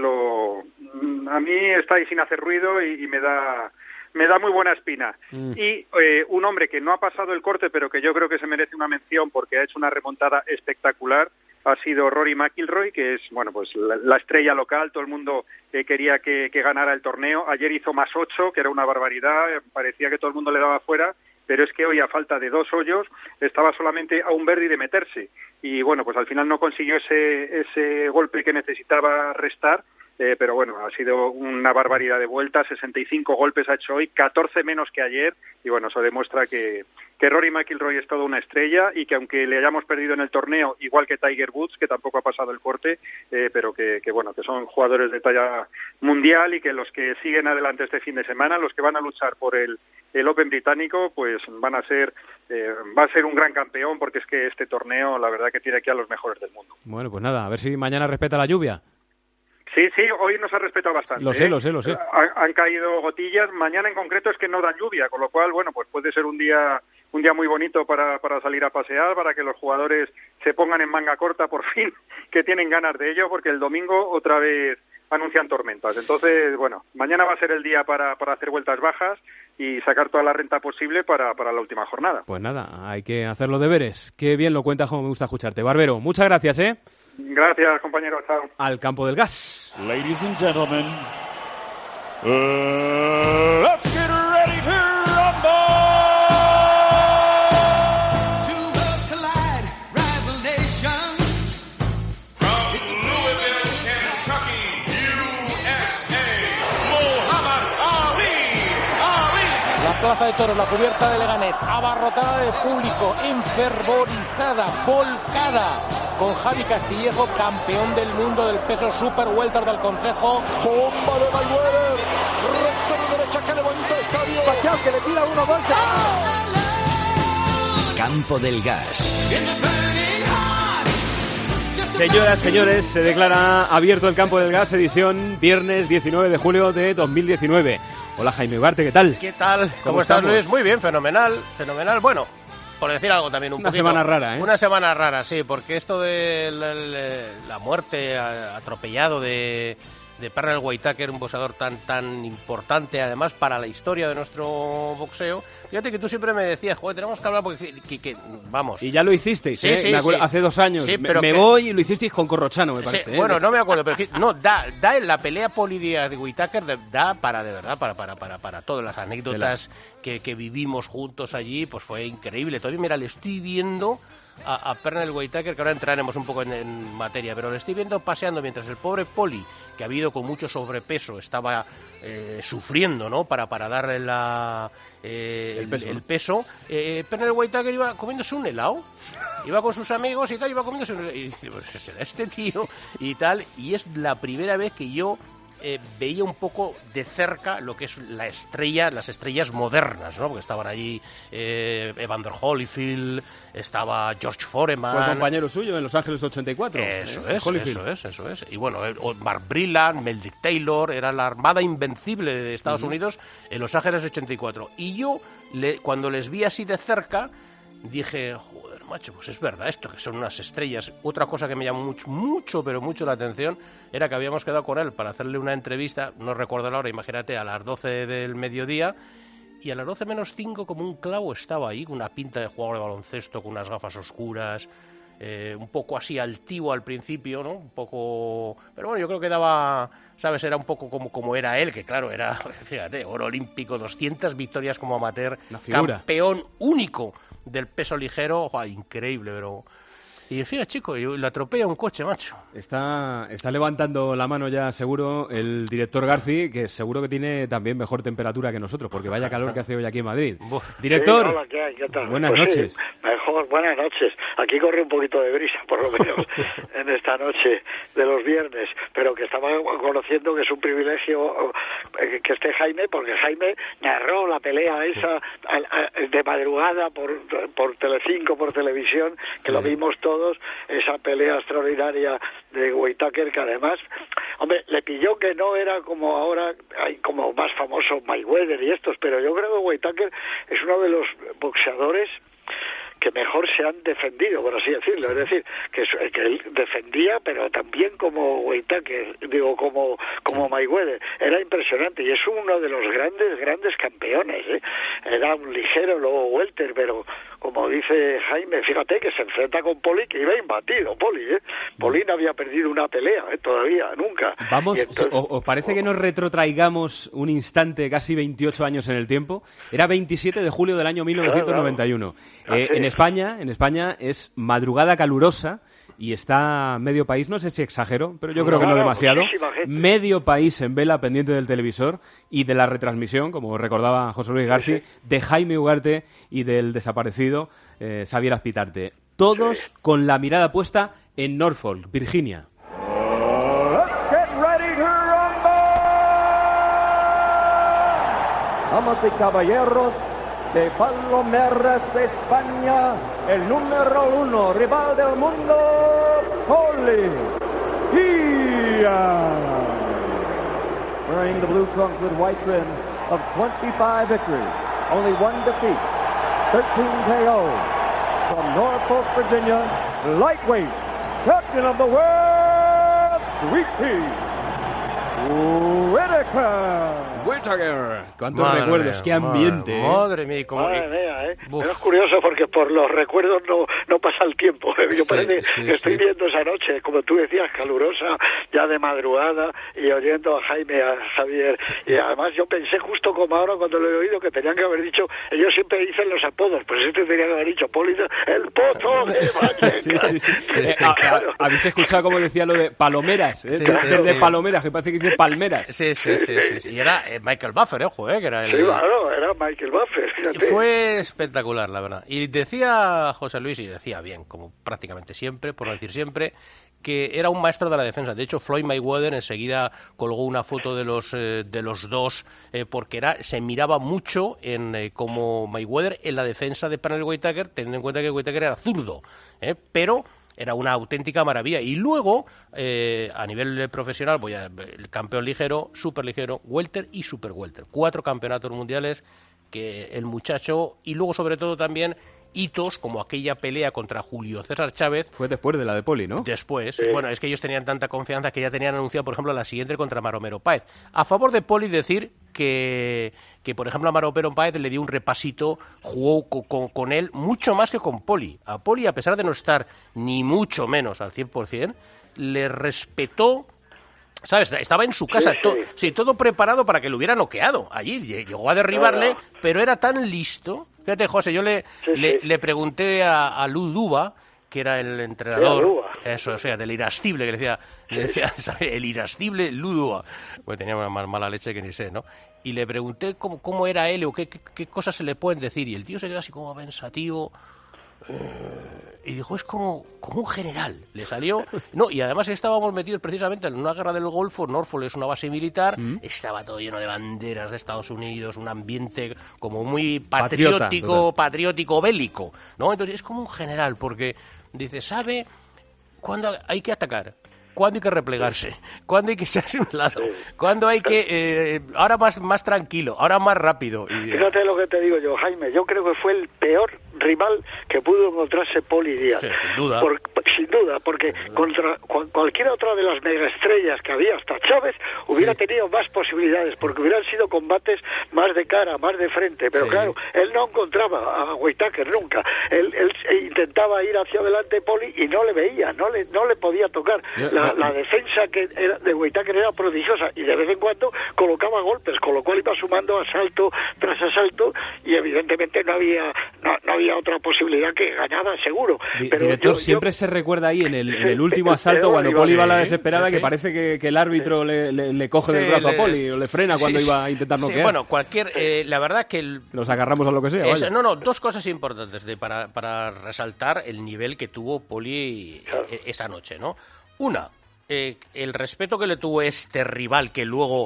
a mí está ahí sin hacer ruido y me da muy buena espina. Y un hombre que no ha pasado el corte, pero que yo creo que se merece una mención porque ha hecho una remontada espectacular, ha sido Rory McIlroy, que es, bueno, pues la estrella local, todo el mundo quería que ganara el torneo. Ayer hizo +8, que era una barbaridad, parecía que todo el mundo le daba fuera, pero es que hoy, a falta de 2 hoyos, estaba solamente a un birdie de meterse. Y bueno, pues al final no consiguió ese golpe que necesitaba restar, pero bueno, ha sido una barbaridad de vueltas, 65 golpes ha hecho hoy, 14 menos que ayer, y bueno, eso demuestra que Rory McIlroy es toda una estrella y que aunque le hayamos perdido en el torneo, igual que Tiger Woods, que tampoco ha pasado el corte, pero que bueno, que son jugadores de talla mundial y que los que siguen adelante este fin de semana, los que van a luchar por el Open británico, pues va a ser un gran campeón, porque es que este torneo, la verdad que tiene aquí a los mejores del mundo. Bueno, pues nada, a ver si mañana respeta la lluvia. Sí, hoy nos ha respetado bastante. Lo sé. Han caído gotillas, mañana en concreto es que no dan lluvia, con lo cual, bueno, pues puede ser un día muy bonito para salir a pasear, para que los jugadores se pongan en manga corta por fin, que tienen ganas de ello, porque el domingo otra vez anuncian tormentas. Entonces, bueno, mañana va a ser el día para hacer vueltas bajas y sacar toda la renta posible para la última jornada. Pues nada, hay que hacer los deberes. Qué bien lo cuentas, como me gusta escucharte. Barbero, muchas gracias, ¿eh? Gracias, compañero. Chao. Al campo del gas. Ladies and gentlemen, let's get ready to rumble! Two worlds collide, rival nations. From Louisville, Kentucky, USA, Muhammad Ali. La plaza de toros, la cubierta de Leganés, abarrotada de público, enfervorizada, volcada, con Javi Castillejo, campeón del mundo del peso super welter del Consejo. ¡Bomba de Mayweather! ¡Recto de derecha, qué de bonito estadio! ¡Pacquiao, que le tira 1-2! Campo del Gas. Señoras, señores, se declara abierto el Campo del Gas, edición viernes 19 de julio de 2019. Hola, Jaime Ugarte, ¿qué tal? ¿Qué tal? ¿Cómo estás, Luis? Muy bien, fenomenal. Bueno, por decir algo también un poquito. Una semana rara, ¿eh? Una semana rara, sí, porque esto de la muerte atropellado de Pernell Whitaker, un boxeador tan importante, además, para la historia de nuestro boxeo. Fíjate que tú siempre me decías, joder, tenemos que hablar porque vamos. Y ya lo hicisteis, ¿eh? Sí, me acuerdo, hace 2 años. Sí, me voy y lo hicisteis con Corrochano, me parece. Sí, bueno, no me acuerdo, pero no, da la pelea polidía de Whitaker, da para, de verdad, para todas las anécdotas que vivimos juntos allí, pues fue increíble. Todavía, mira, le estoy viendo a Pernell Whitaker, que ahora entraremos un poco en materia, pero le estoy viendo paseando mientras el pobre Poli, que ha habido con mucho sobrepeso, estaba sufriendo, ¿no? Para darle el peso. Pernell Whitaker iba comiéndose un helado, iba con sus amigos y tal, iba comiéndose un helado, y pues, será este tío y tal, y es la primera vez que yo veía un poco de cerca lo que es las estrellas modernas, ¿no? Porque estaban allí Evander Holyfield, estaba George Foreman. Fue compañero suyo en Los Ángeles 84. Eso es. Y bueno, Mark Brilland, Meldrick Taylor, era la armada invencible de Estados Unidos en Los Ángeles 84. Y yo, cuando les vi así de cerca, dije, joder, macho, pues es verdad esto, que son unas estrellas. Otra cosa que me llamó mucho la atención era que habíamos quedado con él para hacerle una entrevista, no recuerdo la hora, imagínate, a las 12 del mediodía, y a las 12 menos 5 como un clavo estaba ahí, con una pinta de jugador de baloncesto, con unas gafas oscuras, un poco así altivo al principio, ¿no? Un poco... Pero bueno, yo creo que daba... ¿Sabes? Era un poco como era él, que claro, era, fíjate, oro olímpico, 200 victorias como amateur, campeón único del peso ligero, ¡oh, increíble! Pero... Y fíjate, chico, lo atropella un coche, macho. Está levantando la mano ya, seguro, el director Garci, que seguro que tiene también mejor temperatura que nosotros, porque vaya calor que hace hoy aquí en Madrid. Director, sí, hola, ¿qué hay? ¿Qué tal? Buenas noches. Sí, mejor, buenas noches. Aquí corre un poquito de brisa, por lo menos, en esta noche de los viernes, pero que estaba conociendo que es un privilegio que esté Jaime, porque Jaime narró la pelea esa de madrugada por Telecinco, por televisión, que lo vimos todos, esa pelea extraordinaria de Whittaker, que además, hombre, le pilló que no era como ahora, hay como más famoso Mayweather y estos, pero yo creo que Whittaker es uno de los boxeadores que mejor se han defendido, por así decirlo, es decir, que él defendía, pero también como Whittaker, digo, como Mayweather, era impresionante, y es uno de los grandes campeones, ¿eh? Era un ligero, luego welter, pero como dice Jaime, fíjate que se enfrenta con Poli, que iba imbatido, Poli, ¿eh? Poli no había perdido una pelea, todavía, nunca. Vamos, entonces, ¿os parece que nos retrotraigamos un instante, casi 28 años en el tiempo? Era 27 de julio del año 1991. En España es madrugada calurosa y está medio país, no sé si exagero, pero yo creo que no demasiado, medio país en vela pendiente del televisor y de la retransmisión, como recordaba José Luis Garci, de Jaime Ugarte y del desaparecido Xavier Aspitarte. Todos con la mirada puesta en Norfolk, Virginia. Damas y caballeros, de Palomeras, España, el número 1, rival del mundo, Poli Ia. Wearing the blue trunks with white trim of 25 victories, only one defeat, 13 KO. From Norfolk, Virginia, lightweight, champion of the world, Sweetie Whittaker. ¿Cuántos recuerdos? ¡Qué ambiente! Madre mía, es curioso porque por los recuerdos no pasa el tiempo. Yo parece que estoy viendo esa noche, como tú decías, calurosa, ya de madrugada, y oyendo a Jaime, a Javier. Y además yo pensé justo como ahora cuando lo he oído que tenían que haber dicho, ellos siempre dicen los apodos, pues este tenía que haber dicho, Poli, el poto de Vallecas. Claro. ¿Habéis escuchado cómo decía lo de Palomeras? Desde Palomeras, que parece que dice Palmeras. Sí. Y era Michael Buffer, que era el... Sí, claro, era Michael Buffer. Fíjate. Fue espectacular, la verdad. Y decía José Luis, y decía bien, como prácticamente siempre, por no decir siempre, que era un maestro de la defensa. De hecho, Floyd Mayweather enseguida colgó una foto de los dos, porque se miraba mucho como Mayweather en la defensa de Pernell Whittaker, teniendo en cuenta que Whittaker era zurdo, pero... Era una auténtica maravilla. Y luego, a nivel profesional, el campeón ligero, super ligero, welter y super welter. 4 campeonatos mundiales que el muchacho, y luego sobre todo también hitos como aquella pelea contra Julio César Chávez. Fue después de la de Poli, ¿no? Después. Sí. Bueno, es que ellos tenían tanta confianza que ya tenían anunciado, por ejemplo, la siguiente contra Maromero Páez. A favor de Poli decir que por ejemplo, a Maromero Páez le dio un repasito, jugó con él mucho más que con Poli. A Poli, a pesar de no estar ni mucho menos al 100%, le respetó. ¿Sabes? Estaba en su casa, todo preparado para que lo hubiera noqueado. Allí llegó a derribarle, pero era tan listo. Fíjate, José, yo le pregunté a Lou Duva, que era el entrenador, eso, fíjate, el irascible, que le decía ¿sabes? El irascible Lou Duva. Pues tenía una más mala leche que ni sé, ¿no? Y le pregunté cómo era él o qué cosas se le pueden decir. Y el tío se quedó así como pensativo. Y dijo, es como un general. Le salió... No, y además estábamos metidos precisamente en una guerra del Golfo. Norfolk es una base militar. Estaba todo lleno de banderas de Estados Unidos, un ambiente como muy patriótico bélico, ¿no? Entonces es como un general, porque dice, sabe cuándo hay que atacar, cuándo hay que replegarse, cuándo hay que echarse a un lado, cuándo hay que... ahora más tranquilo, ahora más rápido. Fíjate lo que te digo yo, Jaime. Yo creo que fue el peor rival que pudo encontrarse Poli Díaz. Sí, sin duda. Sin duda, porque contra cualquier otra de las megaestrellas que había, hasta Chávez, hubiera tenido más posibilidades, porque hubieran sido combates más de cara, más de frente. Pero claro, él no encontraba a Whittaker nunca. Él intentaba ir hacia adelante Poli y no le veía, no le podía tocar. La defensa que era de Whittaker era prodigiosa y de vez en cuando colocaba golpes, con lo cual iba sumando asalto tras asalto y evidentemente no había otra posibilidad que ganaba seguro. Pero director, siempre se recuerda ahí en el último asalto cuando Poli va a la desesperada que parece que el árbitro le coge del brazo a Poli o le frena cuando iba a intentar noquear. Sí, bueno, la verdad que... Nos agarramos a lo que sea. Dos cosas importantes para resaltar el nivel que tuvo Poli esa noche, ¿no? Una, el respeto que le tuvo este rival, que luego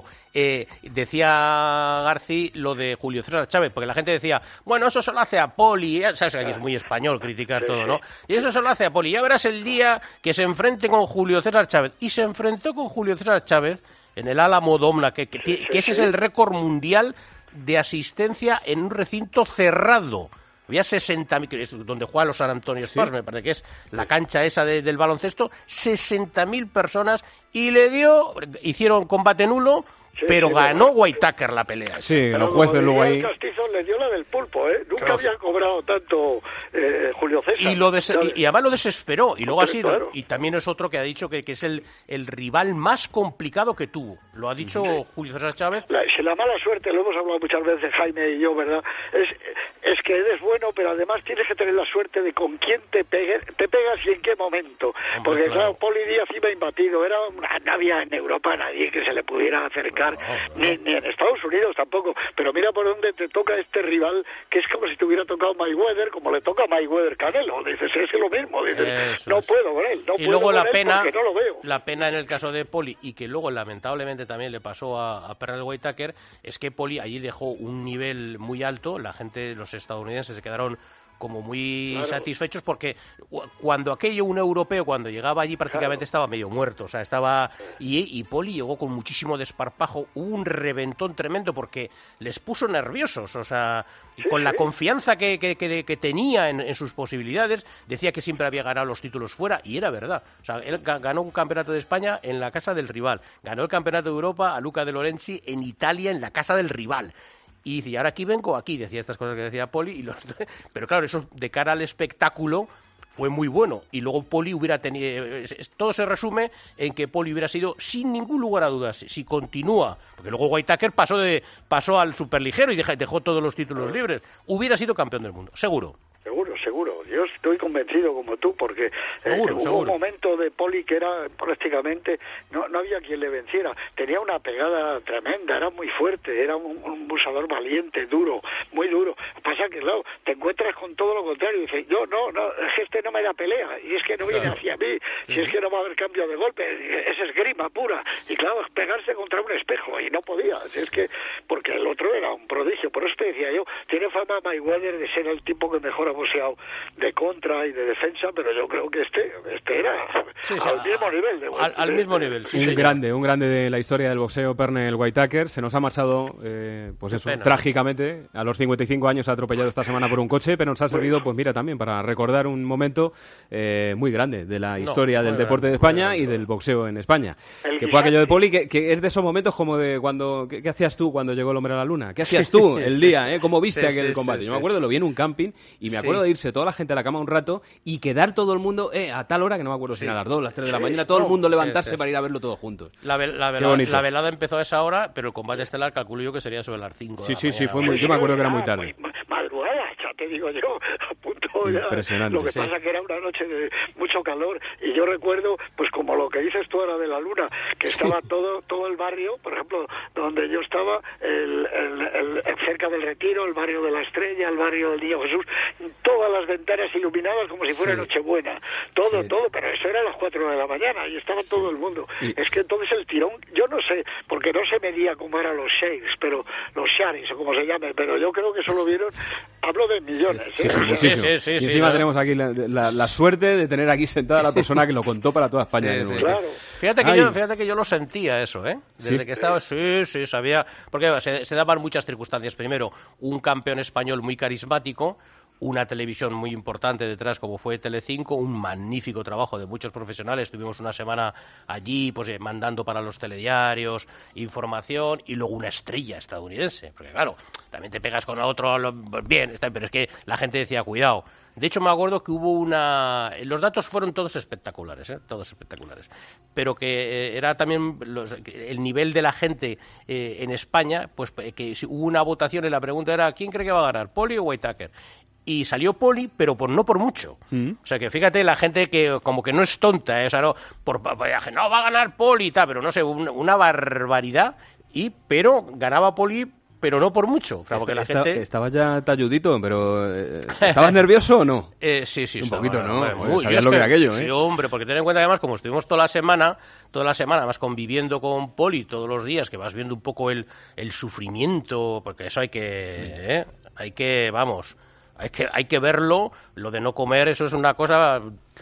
decía García lo de Julio César Chávez, porque la gente decía, bueno, eso solo hace a Poli, sabes que es muy español criticar todo, ¿no? Y eso solo hace a Poli, ya verás el día que se enfrente con Julio César Chávez. Y se enfrentó con Julio César Chávez en el Álamo Domna, que ese es el récord mundial de asistencia en un recinto cerrado. Había 60.000, donde juegan los San Antonio Spurs, me parece que es la cancha esa del baloncesto, 60.000 personas, y hicieron combate nulo, pero ganó Whittaker la pelea. Sí, los jueces luego ahí... Castizón le dio la del pulpo, ¿eh? Nunca había cobrado tanto Julio César. Y además lo desesperó. Y luego así, y también es otro que ha dicho que es el rival más complicado que tuvo. Lo ha dicho Julio César Chávez. La mala suerte, lo hemos hablado muchas veces Jaime y yo, ¿verdad? Es que eres bueno, pero además tienes que tener la suerte de con quién te pegas y en qué momento. Porque claro, Poli Díaz iba imbatido. No había en Europa nadie que se le pudiera acercar. Ni en Estados Unidos tampoco, pero mira por dónde te toca este rival, que es como si te hubiera tocado Mayweather, como le toca a Mayweather Canelo. Dices, es lo mismo, dices, no puedo con él, y luego la pena en el caso de Poli, y que luego lamentablemente también le pasó a Pernell Whittaker, es que Poli allí dejó un nivel muy alto. La gente, los estadounidenses, se quedaron como muy satisfechos, porque cuando un europeo cuando llegaba allí prácticamente estaba medio muerto, o sea, y Poli llegó con muchísimo desparpajo, hubo un reventón tremendo porque les puso nerviosos, o sea, con la confianza que tenía en sus posibilidades. Decía que siempre había ganado los títulos fuera, y era verdad. O sea, él ganó un campeonato de España en la casa del rival, ganó el campeonato de Europa a Luca De Lorenzi en Italia en la casa del rival. Y dice, ahora aquí vengo, decía estas cosas que decía Poli, pero claro, eso de cara al espectáculo fue muy bueno. Y luego Poli hubiera tenido... Todo se resume en que Poli hubiera sido, sin ningún lugar a dudas, si continúa, porque luego Whittaker pasó al superligero y dejó todos los títulos libres, hubiera sido campeón del mundo, seguro. Seguro. Yo estoy convencido como tú, porque hubo un momento de Poli que era prácticamente... No había quien le venciera. Tenía una pegada tremenda, era muy fuerte, era un busador valiente, duro, muy duro. Pasa que, claro, te encuentras con todo lo contrario. Y dices, es que este no me da pelea, y es que no viene hacia mí, si es que no va a haber cambio de golpe, es esgrima pura. Y claro, es pegarse contra un espejo, y no podía. Es que, porque el otro era un prodigio. Por eso te decía yo, tiene fama Mayweather de ser el tipo que mejor ha boxeado de contra y de defensa, pero yo creo que este era al mismo nivel. Al mismo nivel, sí. Un grande de la historia del boxeo, Pernell Whittaker. Se nos ha marchado, trágicamente. A los 55 años ha atropellado esta semana por un coche, pero nos ha servido, también para recordar un momento muy grande de la historia del deporte de España y del boxeo en España. Que fue aquello de Poli, que es de esos momentos como de cuando... ¿Qué hacías tú cuando llegó el hombre a la luna? ¿Qué hacías tú el día? ¿Cómo viste aquel combate? Yo me acuerdo, lo vi en un camping y me acuerdo de irse toda la gente a la cama un rato y quedar todo el mundo a tal hora, que no me acuerdo si a las 2, las 3 de la mañana, todo el mundo levantarse para ir a verlo todos juntos. La velada empezó a esa hora, pero el combate estelar calculo yo que sería sobre las 5. Sí, fue yo me acuerdo que era muy tarde. Madrugada, ya te digo yo, a punto Impresionante. Lo que pasa que era una noche de mucho calor y yo recuerdo, pues como lo que dices tú ahora de la luna, que estaba todo el barrio, por ejemplo, donde yo estaba, cerca del Retiro, el barrio de la Estrella, el barrio del Niño Jesús, todas las ventanas iluminadas como si fuera Nochebuena, todo, pero eso era a las 4 de la mañana y estaba todo el mundo. Es que entonces el tirón, yo no sé, porque no se medía como eran los shares, pero los shares o como se llame, pero yo creo que eso lo vieron, hablo de millones. Sí. Y encima tenemos aquí la suerte de tener aquí sentada a la persona que lo contó para toda España. Claro. Fíjate que yo lo sentía eso, desde que estaba, sabía, porque se daban muchas circunstancias. Primero, un campeón español muy carismático, una televisión muy importante detrás como fue Telecinco, un magnífico trabajo de muchos profesionales. Tuvimos una semana allí pues mandando para los telediarios información y luego una estrella estadounidense, porque claro, también te pegas con otro, bien, pero es que la gente decía cuidado. De hecho me acuerdo que hubo los datos fueron todos espectaculares, pero que era también el nivel de la gente en España, pues que hubo una votación y la pregunta era ¿quién cree que va a ganar, Poli o Whittaker? Y salió Poli, pero no por mucho. O sea, que fíjate, la gente que como que no es tonta, o sea, no va a ganar Poli y tal, pero no sé, una barbaridad, pero ganaba Poli, pero no por mucho. O sea, porque la gente... Estabas ya talludito, pero ¿estabas nervioso o no? Sí. Un poquito, ¿no? Sabías lo que era aquello, Sí, hombre, porque ten en cuenta que además, como estuvimos toda la semana, además conviviendo con Poli todos los días, que vas viendo un poco el sufrimiento, porque eso hay que hay que verlo, lo de no comer, eso es una cosa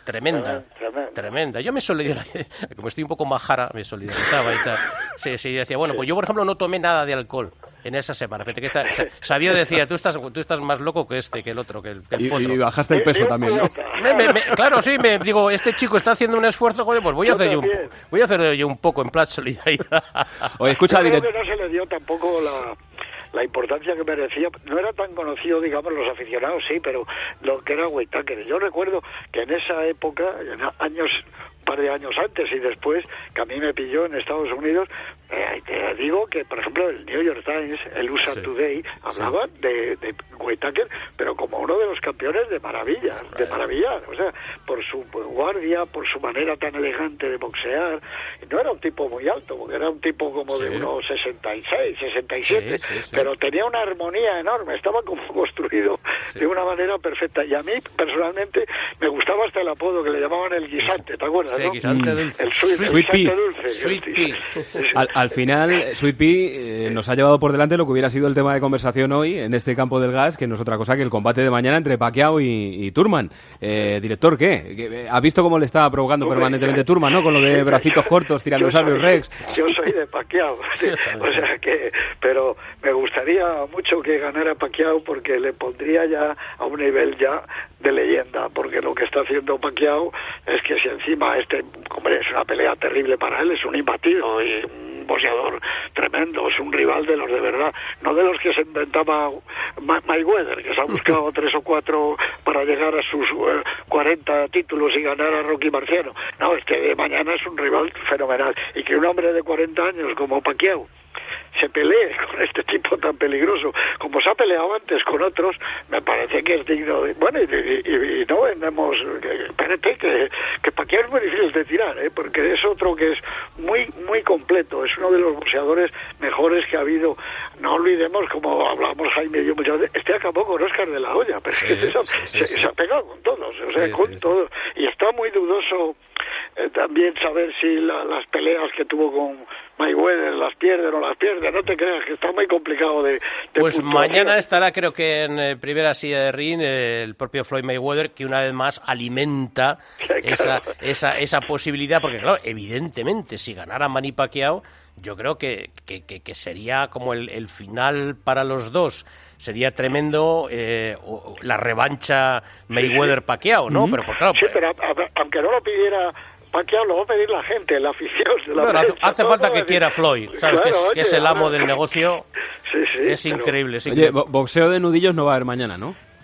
tremenda. Yo me solidarizaba, como estoy un poco majara, me solidarizaba y tal. Sí, decía, bueno, pues yo, por ejemplo, no tomé nada de alcohol en esa semana. Fíjate que Sabio decía, tú estás más loco que el otro, que el potro. Y bajaste el peso también, ¿no? Claro, sí, digo, este chico está haciendo un esfuerzo, joder, pues voy a hacer yo un poco en plan solidaridad. Oye, escucha, yo creo que no se le dio tampoco la importancia que merecía. No era tan conocido, digamos, los aficionados, sí, pero lo que era Whittaker. Yo recuerdo que en esa época, un par de años antes y después, que a mí me pilló en Estados Unidos, te digo que, por ejemplo, el New York Times, el USA Today, hablaban de Whittaker, pero como uno de los campeones de maravilla, o sea, por su guardia, por su manera tan elegante de boxear. No era un tipo muy alto, porque era un tipo como de unos 66, 67, pero tenía una armonía enorme, estaba como construido de una manera perfecta. Y a mí, personalmente, me gustaba hasta el apodo que le llamaban el guisante, ¿te acuerdas? Sí, guisante dulce. El Sweet Pea. Sweet Pea. Al final, Sweet Pea nos ha llevado por delante lo que hubiera sido el tema de conversación hoy en este campo del gas, que no es otra cosa que el combate de mañana entre Pacquiao y Turman. Director, ¿qué? ¿Ha visto cómo le está provocando permanentemente Turman, ¿no? Con lo de bracitos cortos, tiranosaurios Rex. Yo soy de Pacquiao, o sea que, pero me gustaría mucho que ganara Pacquiao porque le pondría ya a un nivel ya de leyenda, porque lo que está haciendo Pacquiao es que si encima hombre, es una pelea terrible para él, es un imbatido y un boxeador tremendo, es un rival de los de verdad, no de los que se inventaba Mayweather, que se ha buscado 3 o 4 para llegar a sus 40 títulos y ganar a Rocky Marciano. No, este de mañana es un rival fenomenal, y que un hombre de 40 años como Pacquiao se pelee con este tipo tan peligroso como se ha peleado antes con otros, me parece que es digno de... Bueno, y no vendemos... Espérate, que Pacquiao es muy difícil de tirar, porque es otro que es muy muy completo, es uno de los boxeadores mejores que ha habido. No olvidemos, como hablamos Jaime y yo muchas veces, acabó con Oscar de la Hoya, pero es que se ha pegado con todos, todos, y está muy dudoso también saber si las peleas que tuvo con Mayweather las pierde o no las pierde. No te creas, que está muy complicado de pues puntuación. Mañana estará, creo que en primera silla de ring, el propio Floyd Mayweather, que una vez más alimenta esa posibilidad, porque claro, evidentemente si ganara Manny Pacquiao, yo creo que sería como el final para los dos. Sería tremendo la revancha Mayweather-Pacquiao, ¿no? Pero claro, sí, pero aunque no lo pidiera Pacquiao, lo va a pedir la gente, la afición. Hace falta que quiera Floyd, ¿sabes? Claro, que es el amo del negocio. Sí, es increíble. Oye, boxeo de nudillos no va a haber mañana, ¿no? No.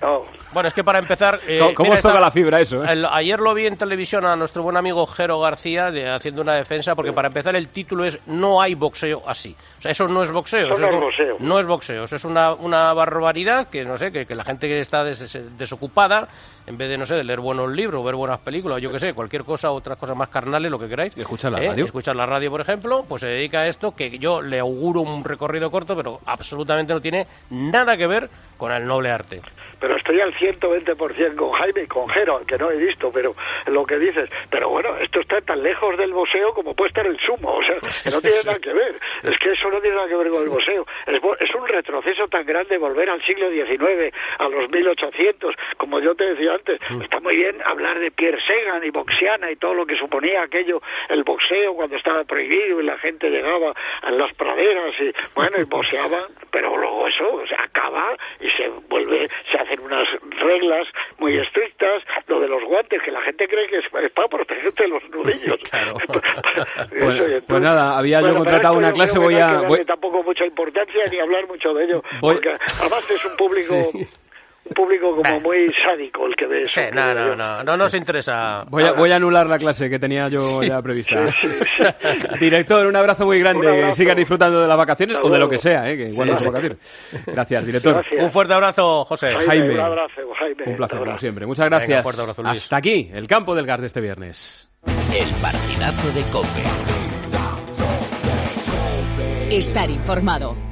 Bueno, es que para empezar... ¿Cómo os toca la fibra eso? Ayer lo vi en televisión a nuestro buen amigo Jero García haciendo una defensa, porque para empezar el título es "No hay boxeo así". O sea, eso no es boxeo. No es boxeo. Eso es una barbaridad que, no sé, que la gente que está desocupada, en vez de, no sé, de leer buenos libros, ver buenas películas, yo qué sé, cualquier cosa, otras cosas más carnales, lo que queráis. Escuchar la radio. Escuchar la radio, por ejemplo, pues se dedica a esto, que yo le auguro un recorrido corto, pero absolutamente no tiene nada que ver con el noble arte. Pero estoy al 120% con Jaime y con Jero, que no he visto, pero lo que dices. Pero bueno, esto está tan lejos del boxeo como puede estar el sumo, o sea, que no tiene nada que ver. Es que eso no tiene nada que ver con el boxeo. Es un retroceso tan grande volver al siglo XIX, a los 1800, como yo te decía antes. Está muy bien hablar de Pierre Sagan y boxiana y todo lo que suponía aquello, el boxeo cuando estaba prohibido y la gente llegaba a las praderas y, bueno, y boxeaban, pero luego eso se acaba y se hacen unas reglas muy estrictas, lo de los guantes, que la gente cree que es para protegerte los nudillos. Claro. Pues nada, había yo contratado una clase, voy a... Tampoco mucha importancia ni hablar mucho de ello, porque además es un público... Sí. Un público como muy sádico el que ve eso. No nos interesa. Voy a anular la clase que tenía yo ya prevista. Sí. Director, un abrazo muy grande. Que sigas disfrutando de las vacaciones o de lo que sea, que igual no son vacaciones. Gracias, director. Gracias. Un fuerte abrazo, José. Jaime. Un abrazo, Jaime. Un placer, como siempre. Muchas gracias. Venga, fuerte abrazo, Luis. Hasta aquí, el campo del Gard de este viernes. El partidazo de COPE. Estar informado.